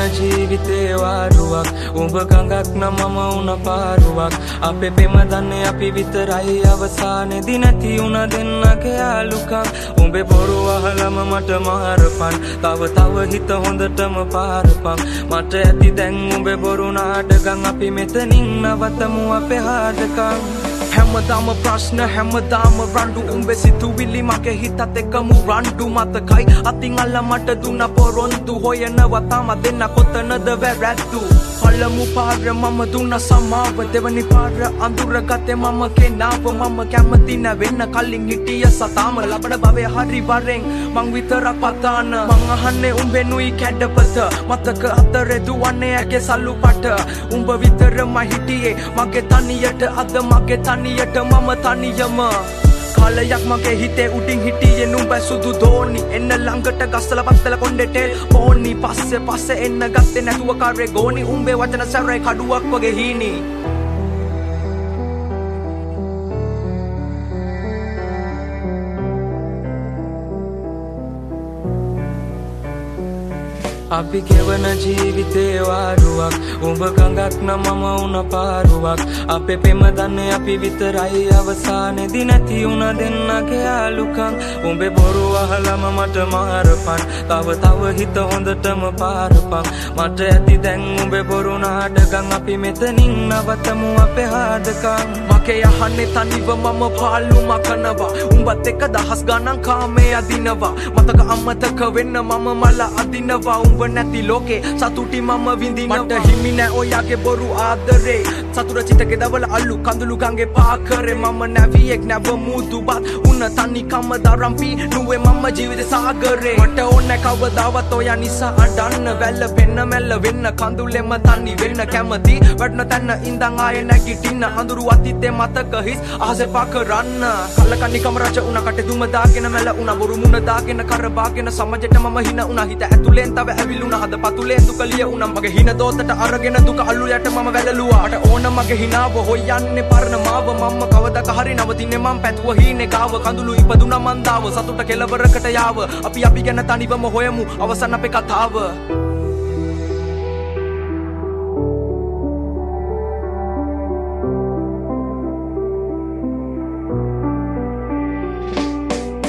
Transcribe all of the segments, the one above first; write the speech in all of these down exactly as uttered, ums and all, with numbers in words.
ජීවිතේ වාරුවක් උඹ ගඟක් නම් මම උන පාරුවක් අපේ පෙම දන්නේ අපි විතරයි අවසානේදී නැති උන දෙන්නගේ යාළුකම් උඹේ බොරු අහලම මට මාරපන් තව තව හිත හොඳටම පාරපන් මට ඇති දැන් උඹේ බොරු නාඩගම් අපි මෙතනින් නවතමු අපේ හාඩකම් හැමදාම ප්‍රශ්න හැමදාම රණ්ඩු උඹේ සිතුවිලි මගේ හිතත් එක්කම රණ්ඩු මතකයි අතින් අල්ල මට දුන්න පොරොන්දු හොයනවා තාම දෙන්න කොතනද වැරද්දු පළමු පාර මම දුන්න සමාව දෙවනි පාර අඳුර ගත්තේ මම කෙනාව මම කැමති නැවෙන්න කලින් හිටිය සතාම ලබන භවයේ හරි වරෙන් මං විතරක් පතාන මං අහන්නේ උඹෙනුයි කැඩපත මතක අතරේ දුවන්නේ ඇගේ සල්ලු පට උඹ විතරම හිටියේ මගේ තනියට අද මගේ තනියට මම තනියම කාලයක් මගේ හිතේ උඩින් හිටියේ නුඹ සුදු දෝනි එන්න ළඟට ගස්සලා පස්සලා කොණ්ඩේට පෝනි පස්සේ පස්සේ එන්න ගත්තේ නැතුව කාරේ ගෝනි උඹේ වචන සැරේ කඩුවක් වගේ හීනි අපි ගෙවන ජීවිතේ වාරුවක් උඹ ගඟක් නම් මම උන පාරුවක් අපේ පෙම දන්නේ අපි විතරයි අවසානේදී නැති උන දෙන්නගේ යාළුකම් උඹේ බොරු අහලම මට මාරපන් තව තව හිත හොඳටම පාරපන් මට ඇති දැන් උඹේ බොරු නාඩගම් අපි මෙතනින් නවතමු අපේ හාඩකම් මගේ යහන්නේ තනිව මම පාළු මකනවා උඹත් එක්ක දහස් ගණන් කාමේ අදිනවා මතක අමතක වෙන්න මම මල අදිනවා උඹ නැති ලෝකේ සතුටි මම විඳිනවා මට හිමි නෑ ඔයාගේ බොරු ආදරේ සතුට චිතකේ දවල අල්ලු කඳුළු ගංගේ පාකරේ මම නැවියෙක් නැව මුදුබත් උන තනි කම දරම්පි නුවේ මම ජීවිත සාගරේ මට ඕනේ කවදාවත් ඔයා නිසා අඬන්න වැල්ල වෙන්න මැල්ල වෙන්න කඳුලෙම තනි වෙන්න කැමති වටන තැන්න ඉඳන් ආයේ නැගිටින්න අඳුරු අතීතේ මතක හිස් ආසේ පා කරන්න කල්ලකන්නි කම රජ උන කටේ දුම දාගෙන මැල උන බොරු මුණ දාගෙන කරබාගෙන සමජෙට මම හින උන හිත ඇතුලෙන් තව ඇවිලුන හද පතුලෙන් දුක ලිය උන මගේ හින දෝතට අරගෙන දුක අල්ලු යට මම වැළලුවා මට ඕන මගේ හිනාව හොයන්නේ පරණ මාව මම කවදක හරි නවතින්නේ මම පැතුව හීනේ ගාව කඳුළු ඉපදුනා මන්දාව සතුට කෙලවරකට යාව අපි අපි ගැන තනිවම හොයමු අවසන් අපේ කතාව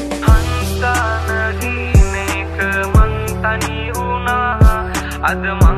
අද මං